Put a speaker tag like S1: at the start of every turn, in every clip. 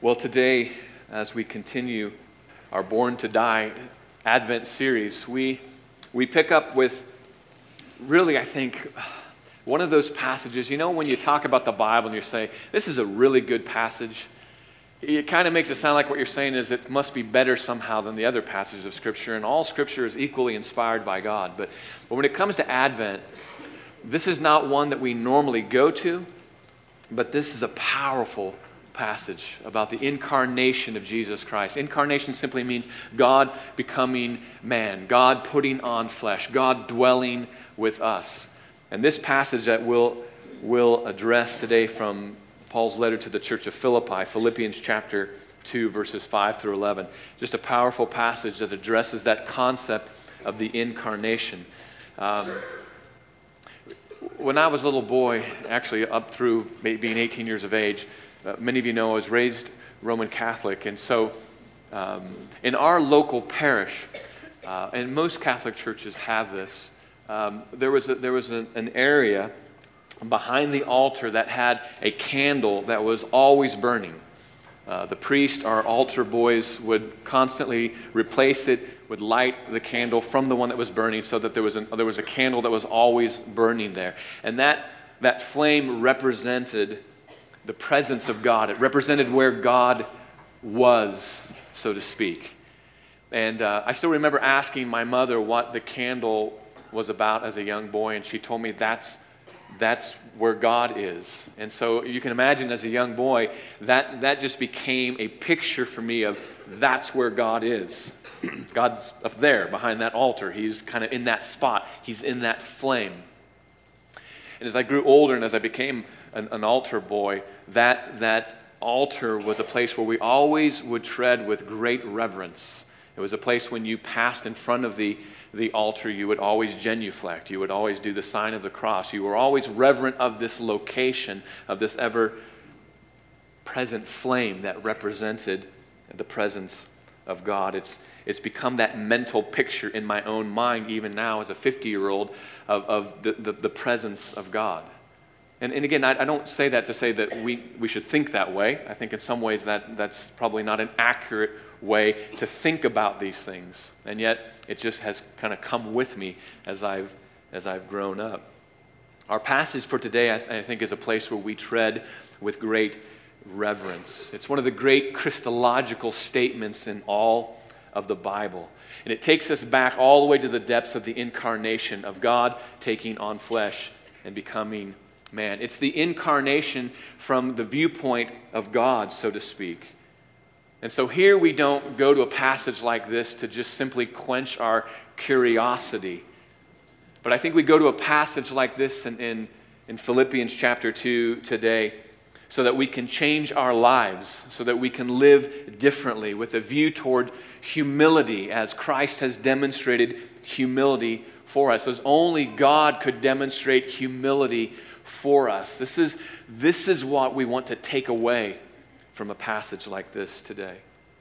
S1: Well, today, as we continue our Born to Die Advent series, we pick up with really, I think, one of those passages. You know, when you talk about the Bible and you say, this is a really good passage, it kind of makes it sound like what you're saying is it must be better somehow than the other passages of Scripture, and all Scripture is equally inspired by God. But when it comes to Advent, this is not one that we normally go to, but this is a powerful passage about the incarnation of Jesus Christ. Incarnation simply means God becoming man, God putting on flesh, God dwelling with us. And this passage that we'll address today from Paul's letter to the church of Philippi, Philippians chapter 2, verses 5 through 11, just a powerful passage that addresses that concept of the incarnation. When I was a little boy, actually up through being 18 years of age, many of you know I was raised Roman Catholic, and so in our local parish, and most Catholic churches have this, there was an area behind the altar that had a candle that was always burning. The priest, our altar boys, would constantly replace it, would light the candle from the one that was burning, so that there was a candle that was always burning there, and that flame represented the presence of God. It represented where God was, so to speak. And I still remember asking my mother what the candle was about as a young boy, and she told me that's where God is. And so you can imagine as a young boy, that just became a picture for me of that's where God is. God's up there behind that altar. He's kind of in that spot. He's in that flame. And as I grew older and as I became an altar boy, that altar was a place where we always would tread with great reverence. It was a place when you passed in front of the altar, you would always genuflect. You would always do the sign of the cross. You were always reverent of this location, of this ever-present flame that represented the presence of God. It's become that mental picture in my own mind, even now as a 50-year-old, of the presence of God. And again, I don't say that to say that we should think that way. I think in some ways that's probably not an accurate way to think about these things. And yet, it just has kind of come with me as I've grown up. Our passage for today, I think, is a place where we tread with great reverence. It's one of the great Christological statements in all of the Bible. And it takes us back all the way to the depths of the incarnation of God taking on flesh and becoming man. It's the incarnation from the viewpoint of God, so to speak. And so here we don't go to a passage like this to just simply quench our curiosity. But I think we go to a passage like this in Philippians chapter 2 today so that we can change our lives, so that we can live differently with a view toward humility as Christ has demonstrated humility for us. As only God could demonstrate humility for us. This is what we want to take away from a passage like this today.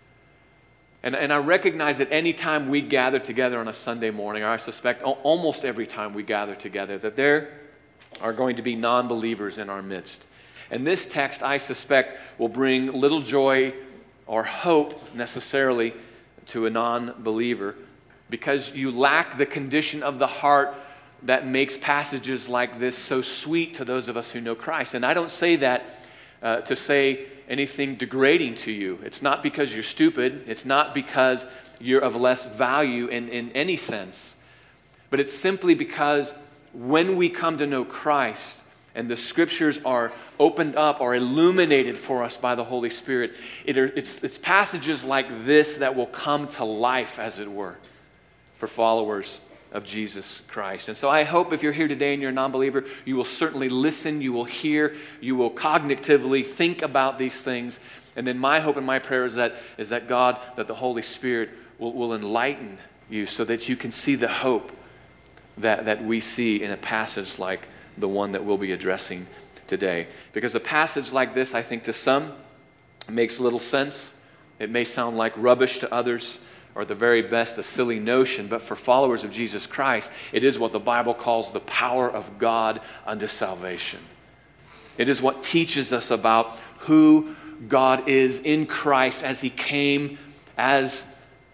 S1: And I recognize that any time we gather together on a Sunday morning, or I suspect almost every time we gather together, that there are going to be non-believers in our midst. And this text, I suspect, will bring little joy or hope necessarily to a non-believer, because you lack the condition of the heart that makes passages like this so sweet to those of us who know Christ. And I don't say that to say anything degrading to you. It's not because you're stupid. It's not because you're of less value in any sense. But it's simply because when we come to know Christ and the Scriptures are opened up or illuminated for us by the Holy Spirit, it's passages like this that will come to life, as it were, for followers of Jesus Christ. And so I hope if you're here today and you're a non-believer, you will certainly listen, you will hear, you will cognitively think about these things. And then my hope and my prayer is that God, that the Holy Spirit will enlighten you so that you can see the hope that we see in a passage like the one that we'll be addressing today. Because a passage like this, I think to some, makes little sense. It may sound like rubbish to others, or at the very best, a silly notion, but for followers of Jesus Christ, it is what the Bible calls the power of God unto salvation. It is what teaches us about who God is in Christ as he came as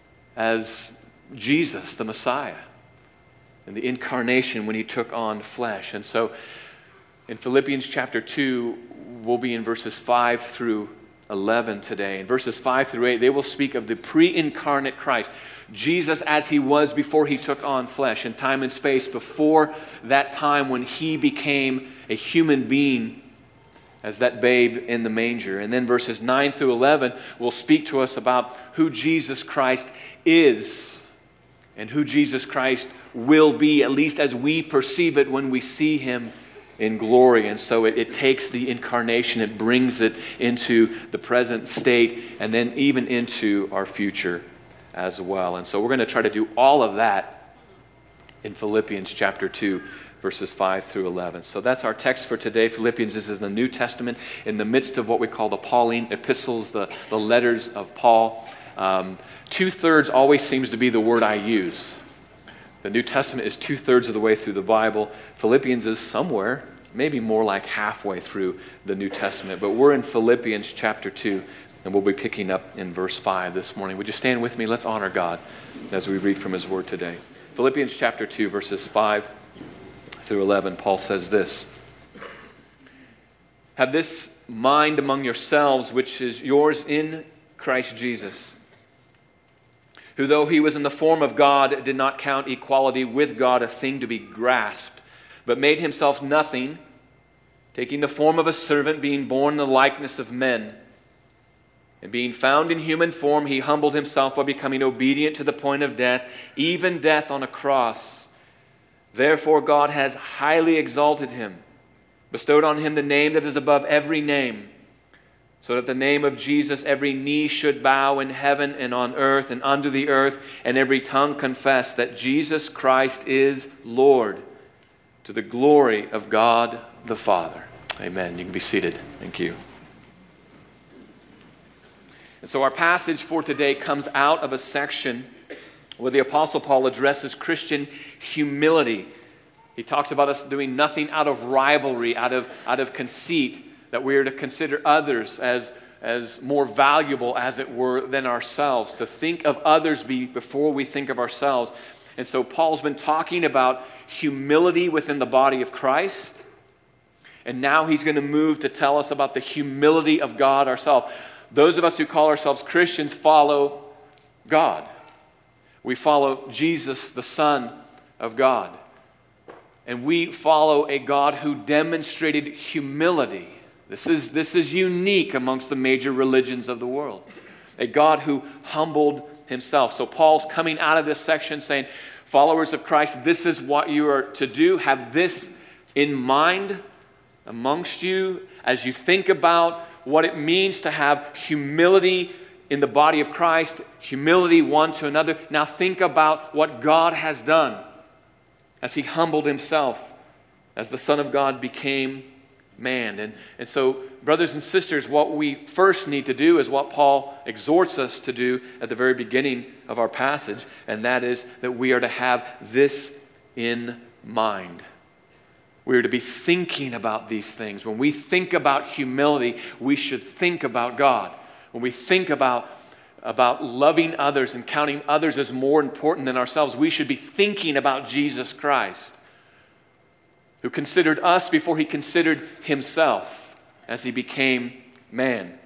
S1: Jesus, the Messiah, and the incarnation when he took on flesh. And so in Philippians chapter 2, we'll be in verses 5 through 11 today. In verses 5 through 8, they will speak of the pre-incarnate Christ, Jesus as he was before he took on flesh in time and space, before that time when he became a human being as that babe in the manger. And then verses 9 through 11 will speak to us about who Jesus Christ is and who Jesus Christ will be, at least as we perceive it when we see him in glory. And so it takes the incarnation, it brings it into the present state, and then even into our future as well. And so we're going to try to do all of that in Philippians chapter 2, verses 5 through 11. So that's our text for today. Philippians is in the New Testament, in the midst of what we call the Pauline epistles, the letters of Paul. 2/3 always seems to be the word I use. The New Testament is 2/3 of the way through the Bible. Philippians is somewhere, maybe more like halfway through the New Testament. But we're in Philippians chapter 2, and we'll be picking up in verse 5 this morning. Would you stand with me? Let's honor God as we read from his word today. Philippians chapter 2, verses 5 through 11, Paul says this: "Have this mind among yourselves, which is yours in Christ Jesus, who though he was in the form of God, did not count equality with God a thing to be grasped, but made himself nothing, taking the form of a servant, being born in the likeness of men. And being found in human form, he humbled himself by becoming obedient to the point of death, even death on a cross. Therefore God has highly exalted him, bestowed on him the name that is above every name, so that the name of Jesus every knee should bow in heaven and on earth and under the earth, and every tongue confess that Jesus Christ is Lord, to the glory of God the Father." Amen. You can be seated. Thank you. And so our passage for today comes out of a section where the Apostle Paul addresses Christian humility. He talks about us doing nothing out of rivalry, out of conceit, that we are to consider others as more valuable, as it were, than ourselves, to think of others before we think of ourselves. And so Paul's been talking about humility within the body of Christ, and now he's going to move to tell us about the humility of God ourselves. Those of us who call ourselves Christians follow God. We follow Jesus, the Son of God. And we follow a God who demonstrated humility. This is unique amongst the major religions of the world. A God who humbled himself. So Paul's coming out of this section saying, followers of Christ, this is what you are to do. Have this in mind amongst you as you think about what it means to have humility in the body of Christ, humility one to another. Now think about what God has done as he humbled himself, as the Son of God became man. And so, brothers and sisters, what we first need to do is what Paul exhorts us to do at the very beginning of our passage, and that is that we are to have this in mind. We are to be thinking about these things. When we think about humility, we should think about God. When we think about loving others and counting others as more important than ourselves, we should be thinking about Jesus Christ, who considered us before he considered himself as he became man.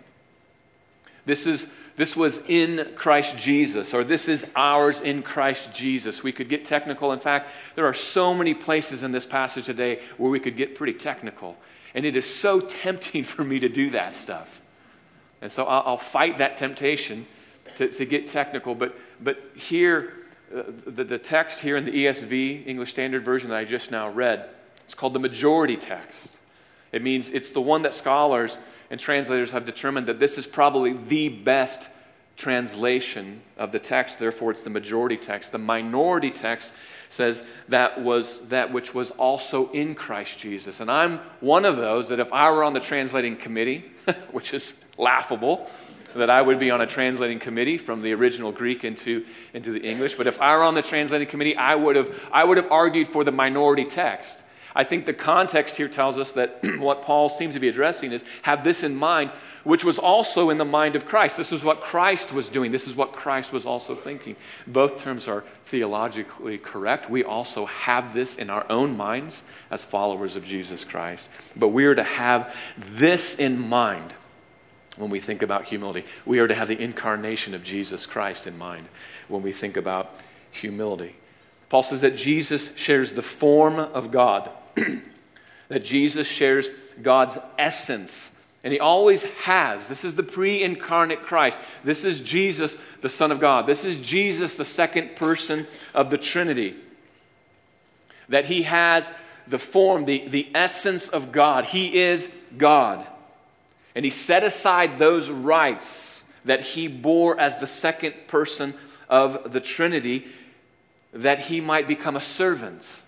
S1: This was in Christ Jesus, or this is ours in Christ Jesus. We could get technical. In fact, there are so many places in this passage today where we could get pretty technical. And it is so tempting for me to do that stuff. And so I'll fight that temptation to get technical. But here, the text here in the ESV, English Standard Version that I just now read, it's called the majority text. It means it's the one that scholars and translators have determined that this is probably the best translation of the text. Therefore, it's the majority text. The minority text says that was that which was also in Christ Jesus. And I'm one of those that if I were on the translating committee, which is laughable, that I would be on a translating committee from the original Greek into the English. But if I were on the translating committee, I would have argued for the minority text. I think the context here tells us that what Paul seems to be addressing is have this in mind which was also in the mind of Christ. This is what Christ was doing. This is what Christ was also thinking. Both terms are theologically correct. We also have this in our own minds as followers of Jesus Christ. But we are to have this in mind when we think about humility. We are to have the incarnation of Jesus Christ in mind when we think about humility. Paul says that Jesus shares the form of God, that Jesus shares God's essence. And he always has. This is the pre-incarnate Christ. This is Jesus, the Son of God. This is Jesus, the second person of the Trinity. That he has the form, the essence of God. He is God. And he set aside those rights that he bore as the second person of the Trinity that he might become a servant.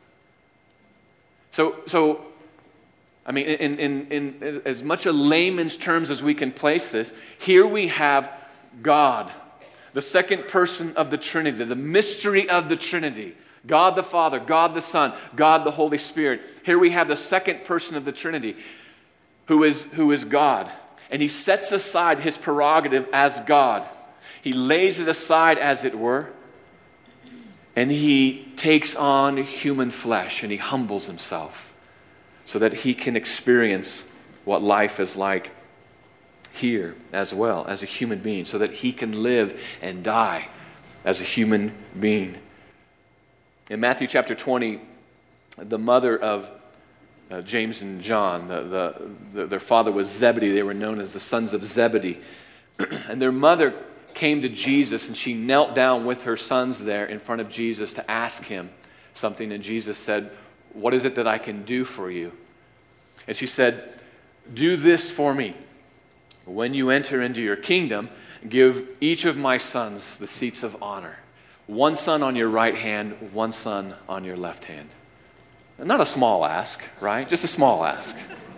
S1: So I mean, in as much a layman's terms as we can place this, here we have God, the second person of the Trinity, the mystery of the Trinity. God the Father, God the Son, God the Holy Spirit. Here we have the second person of the Trinity, who is God. And he sets aside his prerogative as God. He lays it aside, as it were, and he takes on human flesh and he humbles himself, so that he can experience what life is like here as well as a human being, so that he can live and die as a human being. In Matthew chapter 20, the mother of James and John, their father was Zebedee. They were known as the sons of Zebedee. And their mother came to Jesus, and she knelt down with her sons there in front of Jesus to ask him something. And Jesus said, "What is it that I can do for you?" And she said, "Do this for me. When you enter into your kingdom, give each of my sons the seats of honor. One son on your right hand, one son on your left hand." Not a small ask, right? Just a small ask.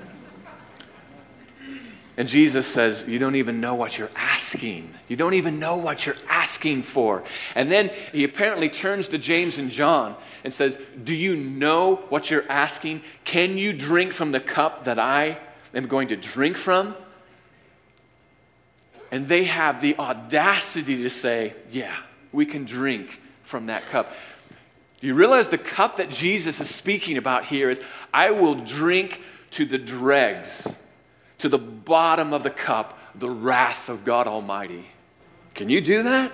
S1: And Jesus says, "You don't even know what you're asking. You don't even know what you're asking for." And then he apparently turns to James and John and says, "Do you know what you're asking? Can you drink from the cup that I am going to drink from?" And they have the audacity to say, "Yeah, we can drink from that cup." Do you realize the cup that Jesus is speaking about here is, "I will drink to the dregs, to the bottom of the cup, the wrath of God Almighty." Can you do that?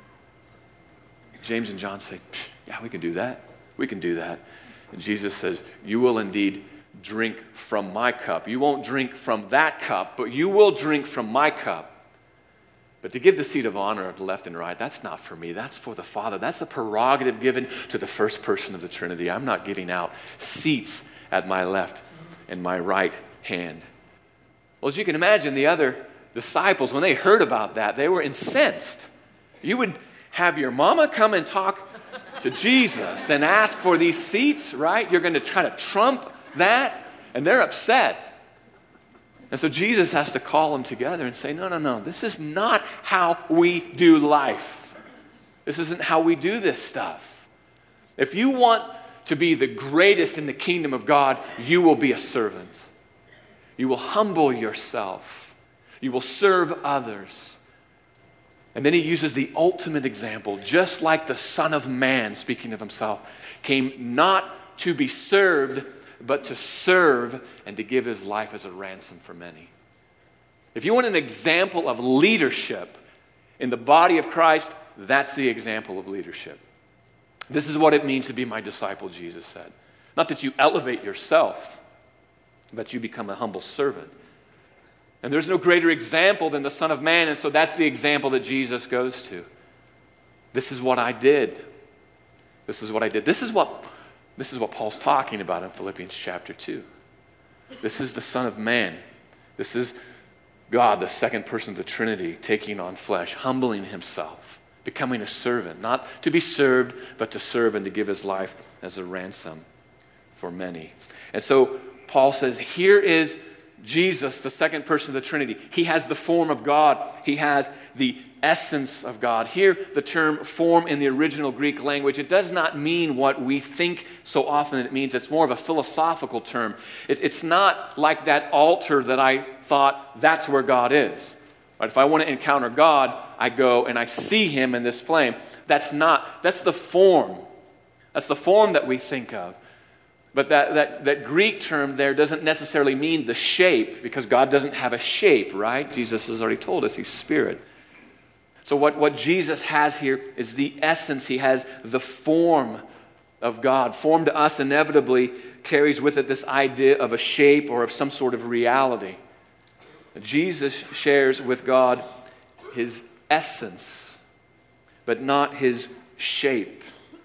S1: James and John say, "Yeah, we can do that. We can do that." And Jesus says, "You will indeed drink from my cup. You won't drink from that cup, but you will drink from my cup. But to give the seat of honor to left and right, that's not for me. That's for the Father. That's a prerogative given to the first person of the Trinity. I'm not giving out seats at my left and my right hand." Well, as you can imagine, the other disciples, when they heard about that, they were incensed. You would have your mama come and talk to Jesus and ask for these seats, right? You're going to try to trump that, and they're upset. And so Jesus has to call them together and say, no, this is not how we do life. This isn't how we do this stuff. If you want to be the greatest in the kingdom of God, you will be a servant. You will humble yourself. You will serve others. And then he uses the ultimate example, just like the Son of Man, speaking of himself, came not to be served, but to serve and to give his life as a ransom for many. If you want an example of leadership in the body of Christ, that's the example of leadership. This is what it means to be my disciple, Jesus said. Not that you elevate yourself, but you become a humble servant. And there's no greater example than the Son of Man, and so that's the example that Jesus goes to. This is what I did. This is what I did. This is what Paul's talking about in Philippians chapter 2. This is the Son of Man. This is God, the second person of the Trinity, taking on flesh, humbling himself, becoming a servant, not to be served, but to serve and to give his life as a ransom for many. And so Paul says, here is Jesus, the second person of the Trinity, he has the form of God. He has the essence of God. Here, the term form in the original Greek language, it does not mean what we think so often it means. It's more of a philosophical term. It's not like that altar that I thought that's where God is. Right? If I want to encounter God, I go and I see him in this flame. That's the form. That's the form that we think of. But that Greek term there doesn't necessarily mean the shape, because God doesn't have a shape, right? Jesus has already told us he's spirit. So what Jesus has here is the essence. He has the form of God. Form to us inevitably carries with it this idea of a shape or of some sort of reality. Jesus shares with God his essence, but not his shape.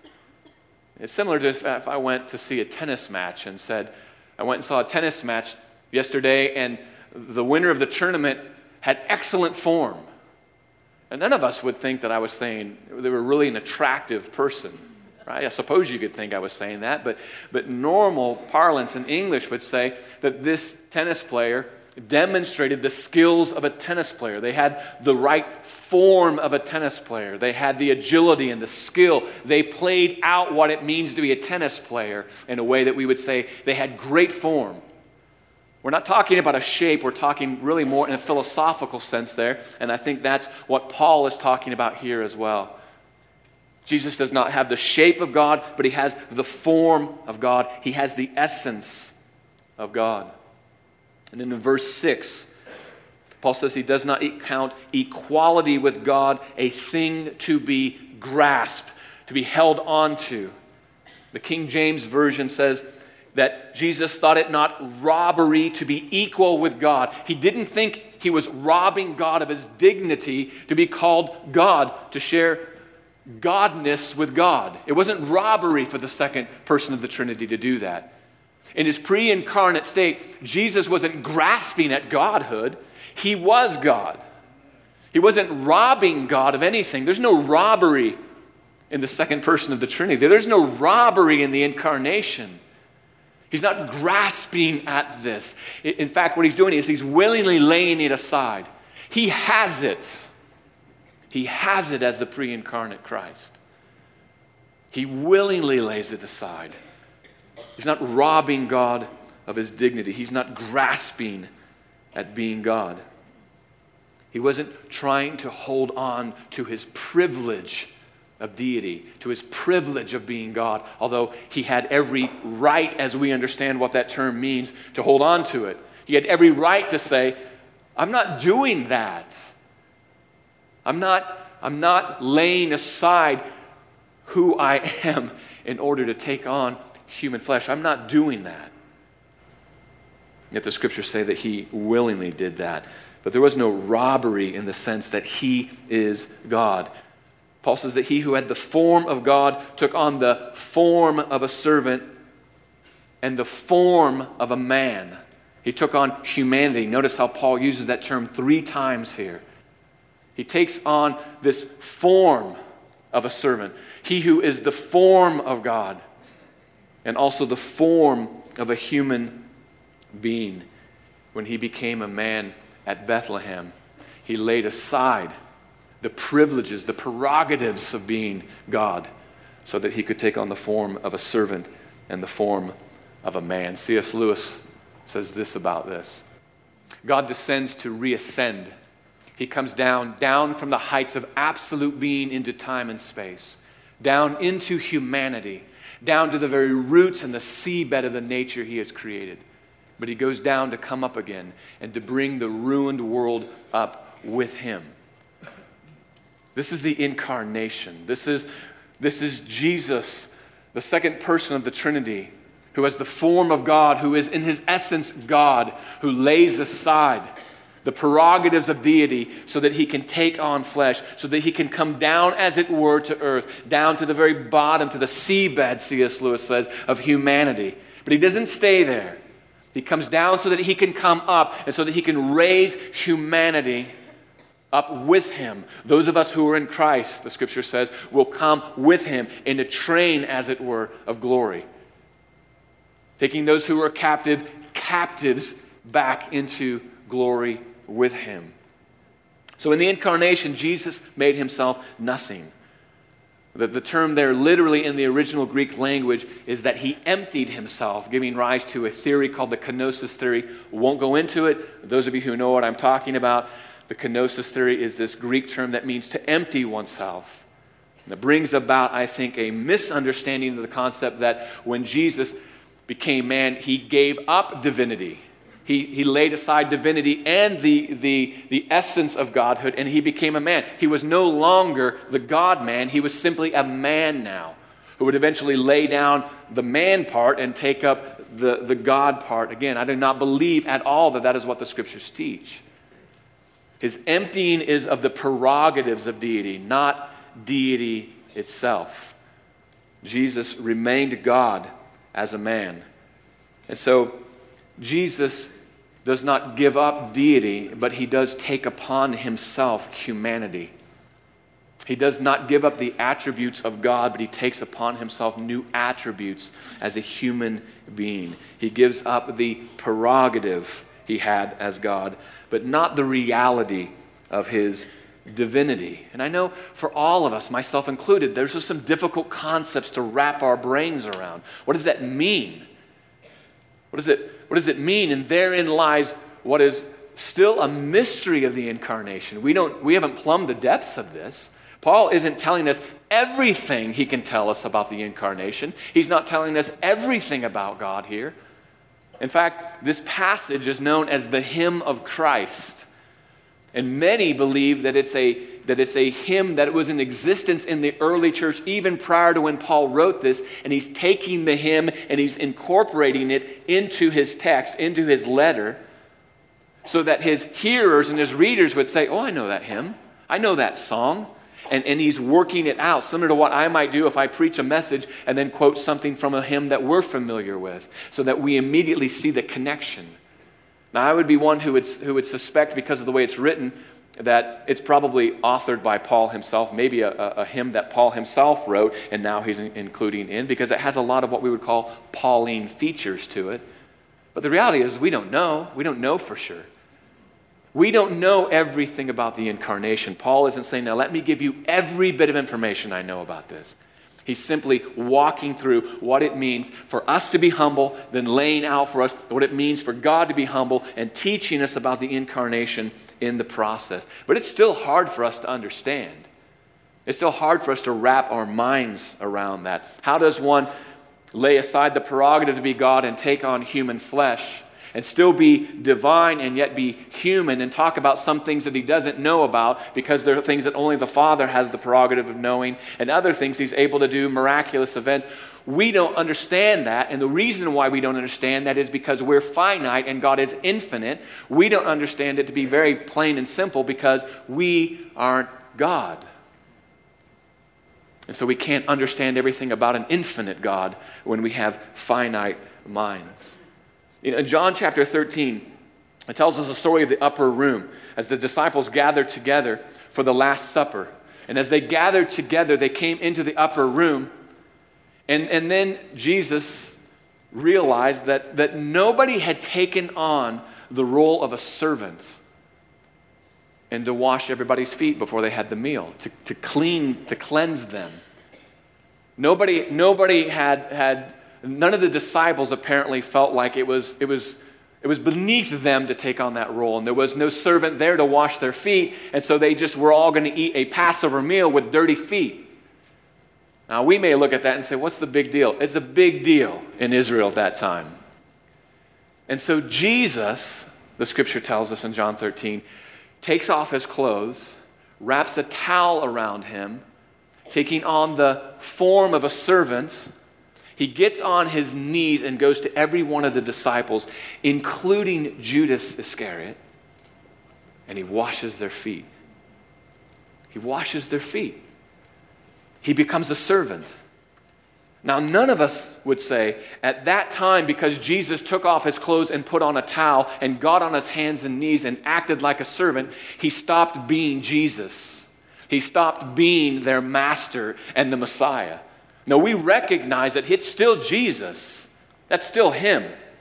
S1: It's similar to if I went to see a tennis match and said, I went and saw a tennis match yesterday and the winner of the tournament had excellent form. And none of us would think that I was saying they were really an attractive person, right? I suppose you could think I was saying that, but normal parlance in English would say that this tennis player demonstrated the skills of a tennis player. They had the right form of a tennis player. They had the agility and the skill. They played out what it means to be a tennis player in a way that we would say they had great form. We're not talking about a shape. We're talking really more in a philosophical sense there, and I think that's what Paul is talking about here as well. Jesus does not have the shape of God, but he has the form of God. He has the essence of God. And then in verse 6, Paul says he does not count equality with God a thing to be grasped, to be held on to. The King James Version says that Jesus thought it not robbery to be equal with God. He didn't think he was robbing God of his dignity to be called God, to share godness with God. It wasn't robbery for the second person of the Trinity to do that. In his pre-incarnate state, Jesus wasn't grasping at godhood. He was God. He wasn't robbing God of anything. There's no robbery in the second person of the Trinity. There's no robbery in the incarnation. He's not grasping at this. In fact, what he's doing is he's willingly laying it aside. He has it. He has it as the pre-incarnate Christ. He willingly lays it aside. He's not robbing God of his dignity. He's not grasping at being God. He wasn't trying to hold on to his privilege of deity, to his privilege of being God, although he had every right, as we understand what that term means, to hold on to it. He had every right to say, I'm not doing that. I'm not laying aside who I am in order to take on human flesh. I'm not doing that. Yet the scriptures say that he willingly did that. But there was no robbery in the sense that he is God. Paul says that he who had the form of God took on the form of a servant and the form of a man. He took on humanity. Notice how Paul uses that term 3 times here. He takes on this form of a servant. He who is the form of God and also the form of a human being. When he became a man at Bethlehem, he laid aside the privileges, the prerogatives of being God, so that he could take on the form of a servant and the form of a man. C.S. Lewis says this about this. God descends to reascend. He comes down from the heights of absolute being into time and space, down into humanity, down to the very roots and the seabed of the nature he has created. But he goes down to come up again and to bring the ruined world up with him. This is the incarnation. This is Jesus, the second person of the Trinity, who has the form of God, who is in his essence God, who lays aside the prerogatives of deity so that he can take on flesh, so that he can come down, as it were, to earth, down to the very bottom, to the seabed, C.S. Lewis says, of humanity. But he doesn't stay there. He comes down so that he can come up and so that he can raise humanity up with him. Those of us who are in Christ, the scripture says, will come with him in a train, as it were, of glory. Taking those who are captives back into glory with him. So in the incarnation, Jesus made himself nothing. The term there literally in the original Greek language is that he emptied himself, giving rise to a theory called the kenosis theory. Won't go into it. Those of you who know what I'm talking about, the kenosis theory is this Greek term that means to empty oneself. And it brings about, I think, a misunderstanding of the concept that when Jesus became man, he gave up divinity. He laid aside divinity and the essence of godhood, and he became a man. He was no longer the God-man. He was simply a man now, who would eventually lay down the man part and take up the God part. Again, I do not believe at all that is what the Scriptures teach. His emptying is of the prerogatives of deity, not deity itself. Jesus remained God as a man. And so Jesus does not give up deity, but he does take upon himself humanity. He does not give up the attributes of God, but he takes upon himself new attributes as a human being. He gives up the prerogative he had as God, but not the reality of his divinity. And I know for all of us, myself included, there's just some difficult concepts to wrap our brains around. What does that mean? What does it mean? And therein lies what is still a mystery of the incarnation. We haven't plumbed the depths of this. Paul isn't telling us everything he can tell us about the incarnation. He's not telling us everything about God here. In fact, this passage is known as the hymn of Christ. And many believe that it's a hymn that was in existence in the early church even prior to when Paul wrote this, and he's taking the hymn and he's incorporating it into his text, into his letter, so that his hearers and his readers would say, oh, I know that hymn. I know that song. And he's working it out, similar to what I might do if I preach a message and then quote something from a hymn that we're familiar with, so that we immediately see the connection. Now, I would be one who would suspect, because of the way it's written, that it's probably authored by Paul himself, maybe a hymn that Paul himself wrote, and now he's including in, because it has a lot of what we would call Pauline features to it. But the reality is we don't know. We don't know for sure. We don't know everything about the incarnation. Paul isn't saying, now let me give you every bit of information I know about this. He's simply walking through what it means for us to be humble, then laying out for us what it means for God to be humble and teaching us about the incarnation in the process. But it's still hard for us to understand. It's still hard for us to wrap our minds around that. How does one lay aside the prerogative to be God and take on human flesh and still be divine and yet be human and talk about some things that he doesn't know about because they're things that only the Father has the prerogative of knowing, and other things he's able to do, miraculous events? We don't understand that, and the reason why we don't understand that is because we're finite and God is infinite. We don't understand it to be very plain and simple because we aren't God. And so we can't understand everything about an infinite God when we have finite minds. In John chapter 13, it tells us the story of the upper room as the disciples gathered together for the Last Supper. And as they gathered together, they came into the upper room. And then Jesus realized that nobody had taken on the role of a servant and to wash everybody's feet before they had the meal, to cleanse them. Nobody had none of the disciples apparently felt like it was beneath them to take on that role. And there was no servant there to wash their feet. And so they just were all going to eat a Passover meal with dirty feet. Now, we may look at that and say, what's the big deal? It's a big deal in Israel at that time. And so Jesus, the scripture tells us in John 13, takes off his clothes, wraps a towel around him, taking on the form of a servant. He gets on his knees and goes to every one of the disciples, including Judas Iscariot, and he washes their feet. He washes their feet. He becomes a servant. Now, none of us would say at that time, because Jesus took off his clothes and put on a towel and got on his hands and knees and acted like a servant, he stopped being Jesus. He stopped being their master and the Messiah. No, we recognize that it's still Jesus. That's still him.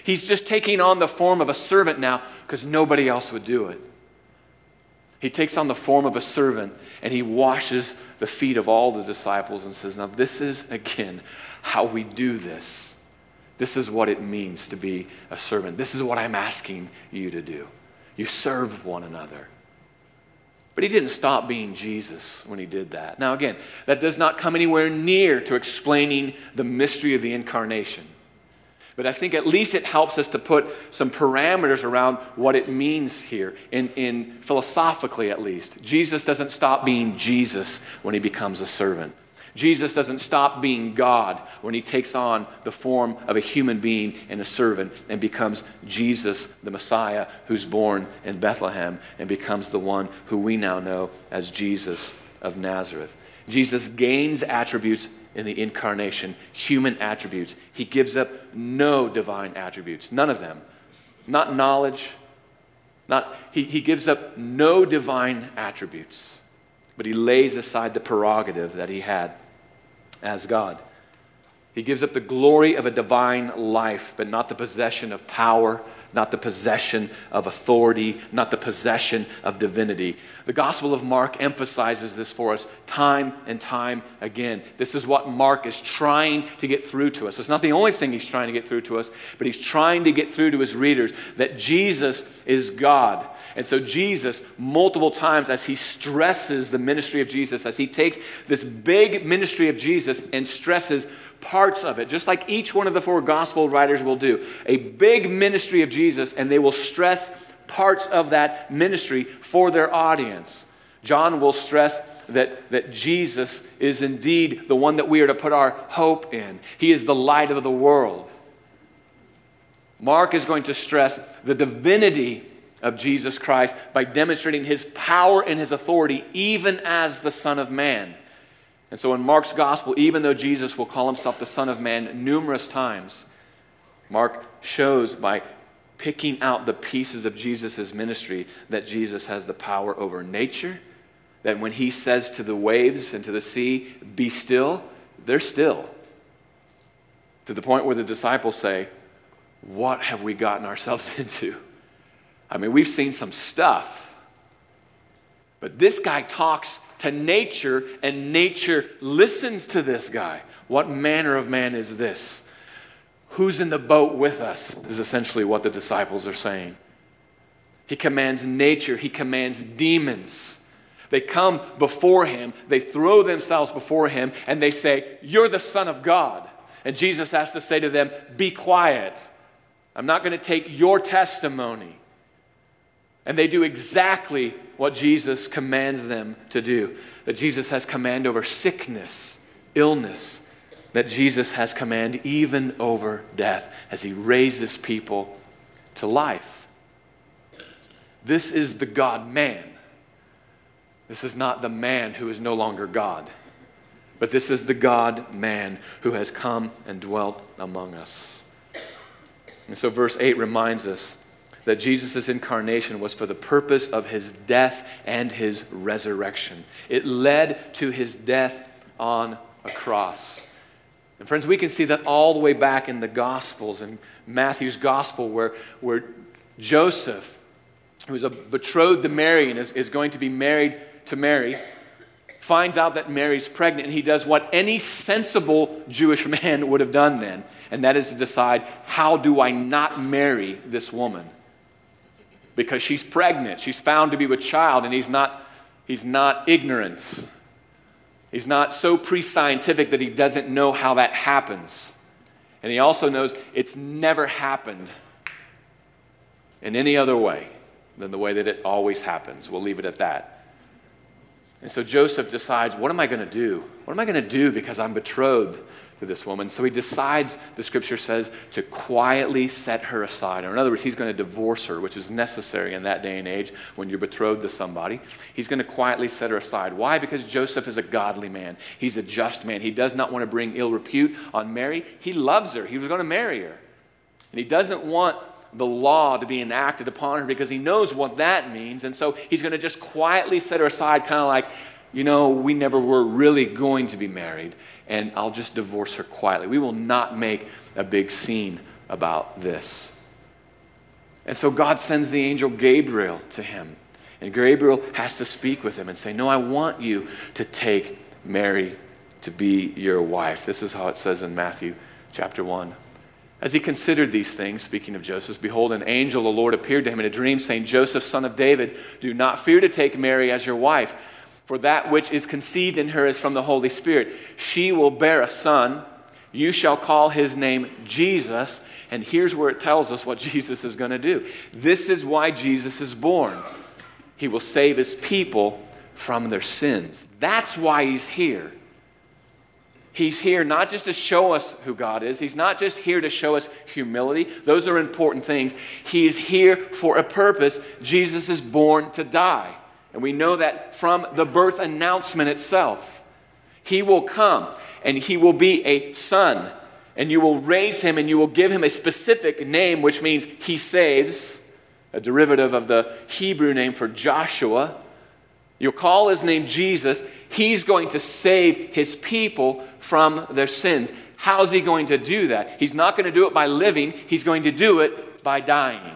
S1: He's just taking on the form of a servant now because nobody else would do it. He takes on the form of a servant and he washes the feet of all the disciples and says, now this is, again, how we do this. This is what it means to be a servant. This is what I'm asking you to do. You serve one another. But he didn't stop being Jesus when he did that. Now again, that does not come anywhere near to explaining the mystery of the incarnation. But I think at least it helps us to put some parameters around what it means here, in philosophically at least. Jesus doesn't stop being Jesus when he becomes a servant. Jesus doesn't stop being God when he takes on the form of a human being and a servant and becomes Jesus, the Messiah, who's born in Bethlehem and becomes the one who we now know as Jesus of Nazareth. Jesus gains attributes in the incarnation, human attributes. He gives up no divine attributes, none of them. Not knowledge, he gives up no divine attributes, but he lays aside the prerogative that he had as God. He gives up the glory of a divine life, but not the possession of power, not the possession of authority, not the possession of divinity. The Gospel of Mark emphasizes this for us time and time again. This is what Mark is trying to get through to us. It's not the only thing he's trying to get through to us, but he's trying to get through to his readers that Jesus is God. And so Jesus, multiple times as he stresses the ministry of Jesus, as he takes this big ministry of Jesus and stresses parts of it, just like each one of the four gospel writers will do, a big ministry of Jesus, and they will stress parts of that ministry for their audience. John will stress that Jesus is indeed the one that we are to put our hope in. He is the light of the world. Mark is going to stress the divinity of Jesus Christ by demonstrating his power and his authority even as the Son of Man. And so in Mark's gospel, even though Jesus will call himself the Son of Man numerous times, Mark shows by picking out the pieces of Jesus' ministry that Jesus has the power over nature, that when he says to the waves and to the sea, be still, they're still. To the point where the disciples say, what have we gotten ourselves into? I mean, we've seen some stuff, but this guy talks to nature, and nature listens to this guy. What manner of man is this? Who's in the boat with us is essentially what the disciples are saying. He commands nature. He commands demons. They come before him. They throw themselves before him, and they say, you're the Son of God. And Jesus has to say to them, be quiet. I'm not going to take your testimony. And they do exactly what Jesus commands them to do. That Jesus has command over sickness, illness. That Jesus has command even over death as he raises people to life. This is the God-man. This is not the man who is no longer God. But this is the God-man who has come and dwelt among us. And so verse 8 reminds us that Jesus' incarnation was for the purpose of his death and his resurrection. It led to his death on a cross. And friends, we can see that all the way back in the Gospels, in Matthew's Gospel, where Joseph, who is betrothed to Mary and is going to be married to Mary, finds out that Mary's pregnant, and he does what any sensible Jewish man would have done then, and that is to decide, how do I not marry this woman? Because she's pregnant. She's found to be with child, and he's not ignorant. He's not so pre-scientific that he doesn't know how that happens. And he also knows it's never happened in any other way than the way that it always happens. We'll leave it at that. And so Joseph decides, what am I going to do? What am I going to do because I'm betrothed to this woman? So he decides, the scripture says, to quietly set her aside. Or in other words, he's going to divorce her, which is necessary in that day and age when you're betrothed to somebody. He's going to quietly set her aside. Why? Because Joseph is a godly man. He's a just man. He does not want to bring ill repute on Mary. He loves her. He was going to marry her. And he doesn't want the law to be enacted upon her because he knows what that means. And so he's going to just quietly set her aside, kind of like, we never were really going to be married, and I'll just divorce her quietly. We will not make a big scene about this. And so God sends the angel Gabriel to him. And Gabriel has to speak with him and say, no, I want you to take Mary to be your wife. This is how it says in Matthew chapter 1. As he considered these things, speaking of Joseph, behold, an angel of the Lord appeared to him in a dream, saying, Joseph, son of David, do not fear to take Mary as your wife, for that which is conceived in her is from the Holy Spirit. She will bear a son. You shall call his name Jesus. And here's where it tells us what Jesus is going to do. This is why Jesus is born. He will save his people from their sins. That's why he's here. He's here not just to show us who God is. He's not just here to show us humility. Those are important things. He is here for a purpose. Jesus is born to die. And we know that from the birth announcement itself. He will come and he will be a son. And you will raise him and you will give him a specific name, which means he saves, a derivative of the Hebrew name for Joshua. You'll call his name Jesus. He's going to save his people from their sins. How's he going to do that? He's not going to do it by living. He's going to do it by dying.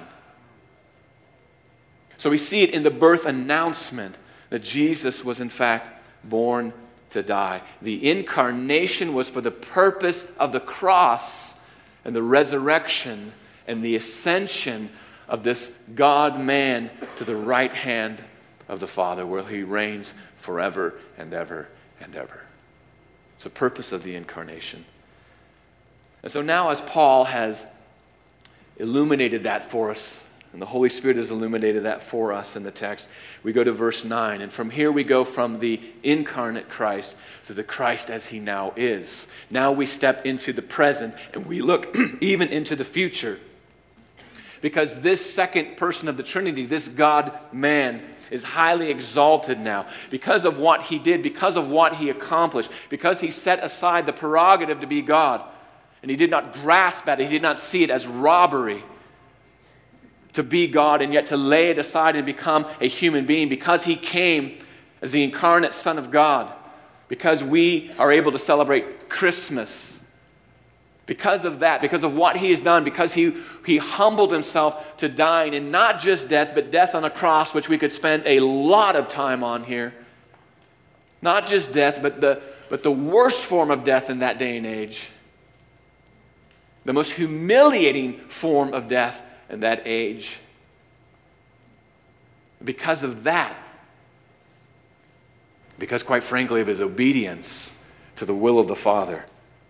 S1: So we see it in the birth announcement that Jesus was in fact born to die. The incarnation was for the purpose of the cross and the resurrection and the ascension of this God-man to the right hand of the Father, where he reigns forever and ever and ever. It's the purpose of the incarnation. And so now, as Paul has illuminated that for us, and the Holy Spirit has illuminated that for us in the text, we go to verse 9. And from here we go from the incarnate Christ to the Christ as he now is. Now we step into the present and we look even into the future. Because this second person of the Trinity, this God-man, is highly exalted now because of what he did, because of what he accomplished, because he set aside the prerogative to be God. And he did not grasp at it. He did not see it as robbery to be God and yet to lay it aside and become a human being, because he came as the incarnate Son of God, because we are able to celebrate Christmas. Because of that, because of what he has done, because he humbled himself to dying, and not just death, but death on a cross, which we could spend a lot of time on here. Not just death, but the worst form of death in that day and age. The most humiliating form of death in that age. Because of that, because quite frankly of his obedience to the will of the Father,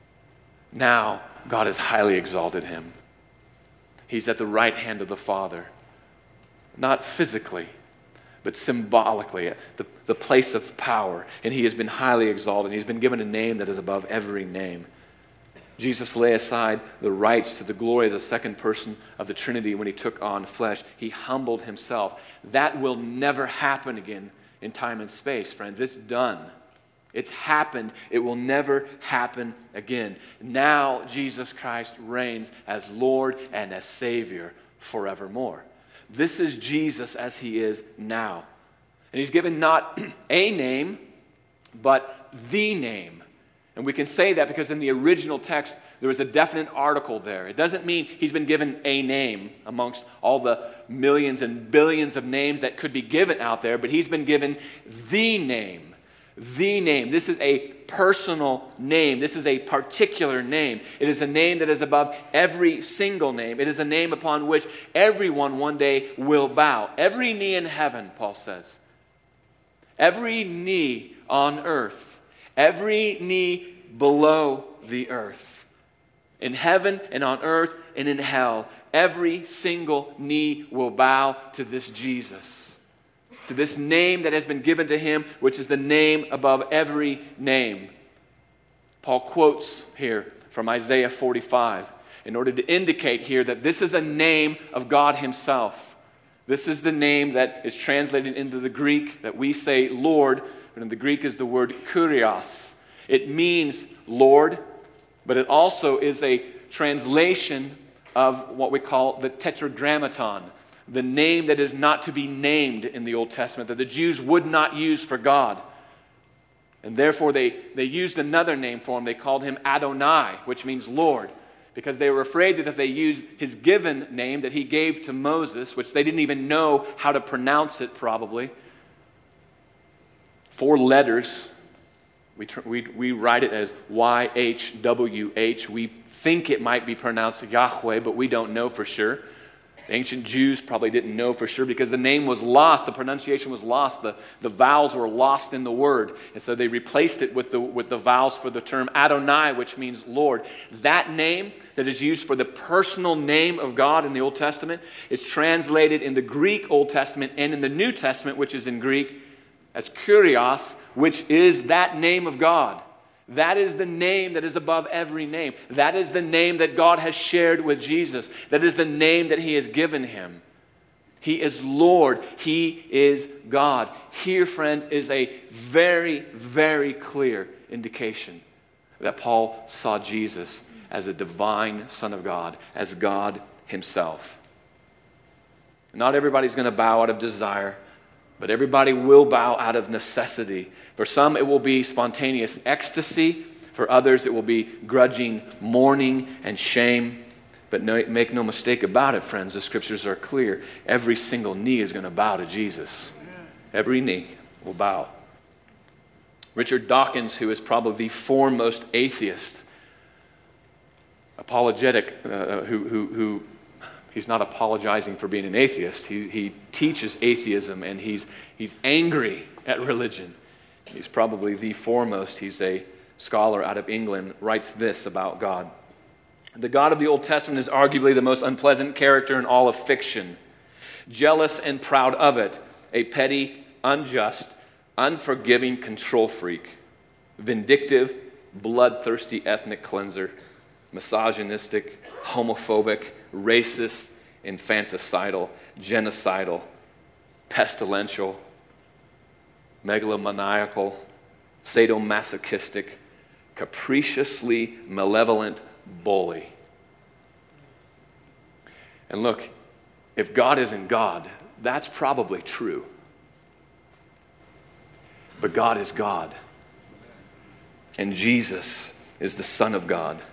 S1: now God has highly exalted him. He's at the right hand of the Father. Not physically, but symbolically, at the place of power. And he has been highly exalted. He's been given a name that is above every name. Jesus laid aside the rights to the glory as a second person of the Trinity when he took on flesh. He humbled himself. That will never happen again in time and space, friends. It's done. It's happened. It will never happen again. Now Jesus Christ reigns as Lord and as Savior forevermore. This is Jesus as he is now. And he's given not a name, but the name. And we can say that because in the original text, there was a definite article there. It doesn't mean he's been given a name amongst all the millions and billions of names that could be given out there, but he's been given the name. The name. This is a personal name. This is a particular name. It is a name that is above every single name. It is a name upon which everyone one day will bow. Every knee in heaven, Paul says. Every knee on earth. Every knee below the earth. In heaven and on earth and in hell. Every single knee will bow to this Jesus. To this name that has been given to him, which is the name above every name. Paul quotes here from Isaiah 45 in order to indicate here that this is a name of God himself. This is the name that is translated into the Greek that we say Lord, but in the Greek is the word kurios. It means Lord, but it also is a translation of what we call the tetragrammaton, the name that is not to be named in the Old Testament, that the Jews would not use for God. And therefore they used another name for him. They called him Adonai, which means Lord. because they were afraid that if they used his given name that he gave to Moses, which they didn't even know how to pronounce it probably, 4 letters, we write it as YHWH. We think it might be pronounced Yahweh, but we don't know for sure. The ancient Jews probably didn't know for sure because the name was lost, the pronunciation was lost, the vowels were lost in the word. And so they replaced it with the vowels for the term Adonai, which means Lord. That name that is used for the personal name of God in the Old Testament is translated in the Greek Old Testament and in the New Testament, which is in Greek, as Kyrios, which is that name of God. That is the name that is above every name. That is the name that God has shared with Jesus. That is the name that he has given him. He is Lord. He is God. Here, friends, is a very, very clear indication that Paul saw Jesus as a divine Son of God, as God himself. Not everybody's going to bow out of desire, but everybody will bow out of necessity. For some, it will be spontaneous ecstasy. For others, it will be grudging mourning and shame. But make no mistake about it, friends, the scriptures are clear. Every single knee is going to bow to Jesus. Every knee will bow. Richard Dawkins, who is probably the foremost atheist, apologetic, who he's not apologizing for being an atheist. He teaches atheism, and he's angry at religion. He's probably the foremost. He's a scholar out of England, writes this about God. The God of the Old Testament is arguably the most unpleasant character in all of fiction. Jealous and proud of it, a petty, unjust, unforgiving control freak, vindictive, bloodthirsty ethnic cleanser, misogynistic, homophobic, racist, infanticidal, genocidal, pestilential, megalomaniacal, sadomasochistic, capriciously malevolent bully. And look, if God isn't God, that's probably true. But God is God. And Jesus is the Son of God.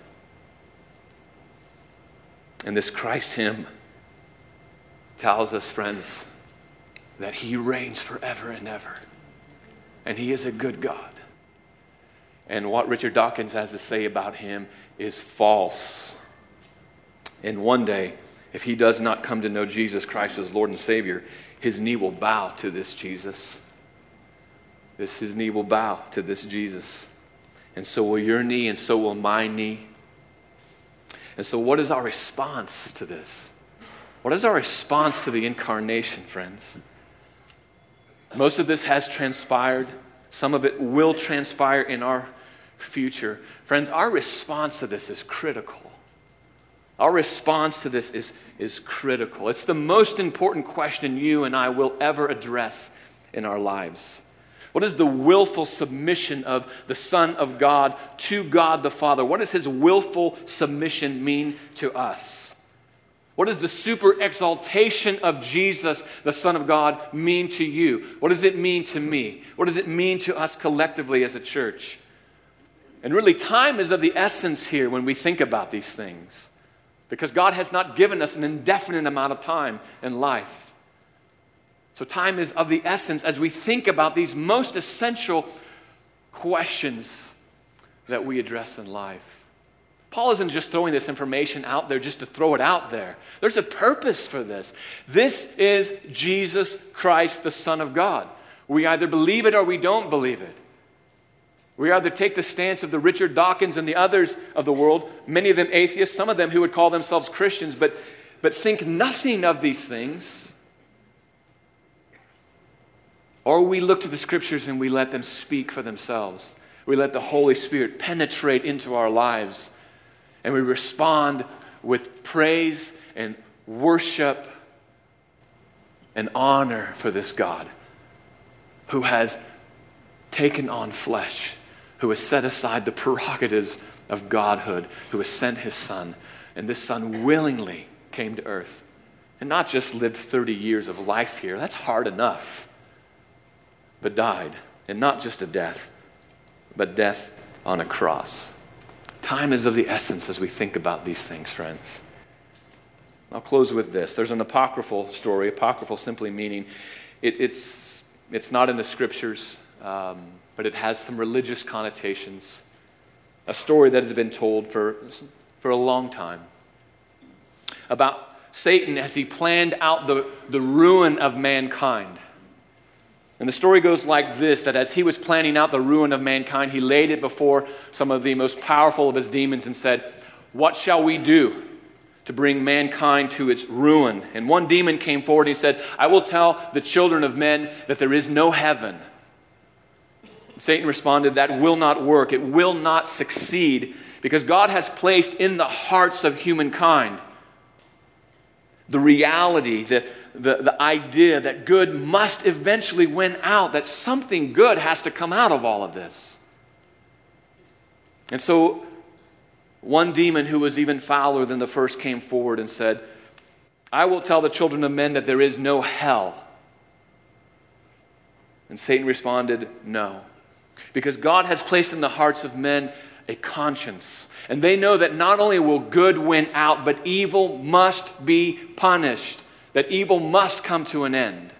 S1: And this Christ hymn tells us, friends, that he reigns forever and ever. And he is a good God. And what Richard Dawkins has to say about him is false. And one day, if he does not come to know Jesus Christ as Lord and Savior, his knee will bow to this Jesus. His knee will bow to this Jesus. And so will your knee, and so will my knee. And so what is our response to this? What is our response to the incarnation, friends? Most of this has transpired. Some of it will transpire in our future. Friends, our response to this is critical. Our response to this is critical. It's the most important question you and I will ever address in our lives. What is the willful submission of the Son of God to God the Father? What does his willful submission mean to us? What does the super exaltation of Jesus, the Son of God, mean to you? What does it mean to me? What does it mean to us collectively as a church? And really, time is of the essence here when we think about these things, because God has not given us an indefinite amount of time in life. So time is of the essence as we think about these most essential questions that we address in life. Paul isn't just throwing this information out there just to throw it out there. There's a purpose for this. This is Jesus Christ, the Son of God. We either believe it or we don't believe it. We either take the stance of the Richard Dawkins and the others of the world, many of them atheists, some of them who would call themselves Christians, but think nothing of these things. Or we look to the scriptures and we let them speak for themselves. We let the Holy Spirit penetrate into our lives. And we respond with praise and worship and honor for this God who has taken on flesh, who has set aside the prerogatives of godhood, who has sent his Son. And this Son willingly came to earth. And not just lived 30 years of life here. That's hard enough. But died, and not just a death, but death on a cross. Time is of the essence as we think about these things, friends. I'll close with this. There's an apocryphal story, apocryphal simply meaning it's not in the scriptures, but it has some religious connotations. A story that has been told for a long time about Satan as he planned out the ruin of mankind. And the story goes like this, that as he was planning out the ruin of mankind, he laid it before some of the most powerful of his demons and said, "What shall we do to bring mankind to its ruin?" And one demon came forward and he said, "I will tell the children of men that there is no heaven." Satan responded, "That will not work. It will not succeed, because God has placed in the hearts of humankind the reality, the idea that good must eventually win out, that something good has to come out of all of this." And so one demon who was even fouler than the first came forward and said, "I will tell the children of men that there is no hell." And Satan responded, "No. Because God has placed in the hearts of men a conscience. And they know that not only will good win out, but evil must be punished. That evil must come to an end."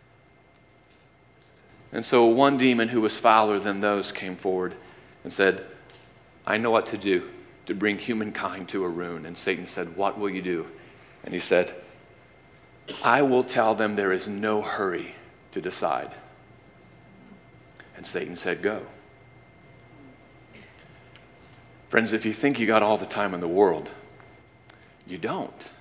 S1: And so one demon who was fouler than those came forward and said, "I know what to do to bring humankind to a ruin." And Satan said, "What will you do?" And he said, "I will tell them there is no hurry to decide." And Satan said, "Go." Friends, if you think you got all the time in the world, you don't.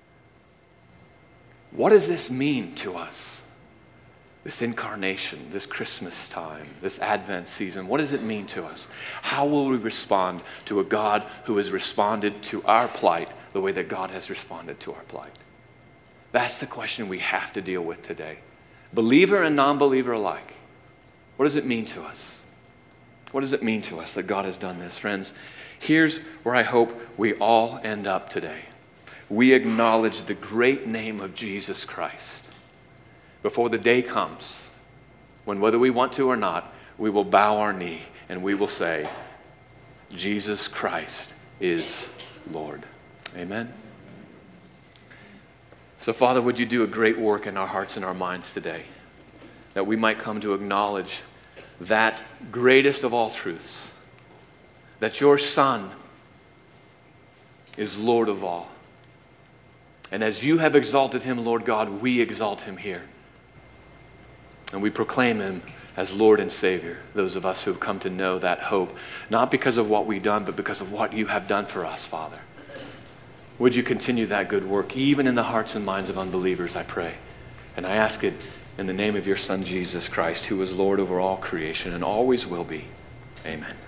S1: What does this mean to us? This incarnation, this Christmas time, this Advent season, what does it mean to us? How will we respond to a God who has responded to our plight the way that God has responded to our plight? That's the question we have to deal with today. Believer and non-believer alike. What does it mean to us? What does it mean to us that God has done this? Friends, here's where I hope we all end up today. We acknowledge the great name of Jesus Christ before the day comes when, whether we want to or not, we will bow our knee and we will say, "Jesus Christ is Lord." Amen. So, Father, would you do a great work in our hearts and our minds today, that we might come to acknowledge that greatest of all truths, that your Son is Lord of all. And as you have exalted him, Lord God, we exalt him here. And we proclaim him as Lord and Savior, those of us who have come to know that hope, not because of what we've done, but because of what you have done for us, Father. Would you continue that good work, even in the hearts and minds of unbelievers, I pray. And I ask it in the name of your Son, Jesus Christ, who is Lord over all creation and always will be. Amen.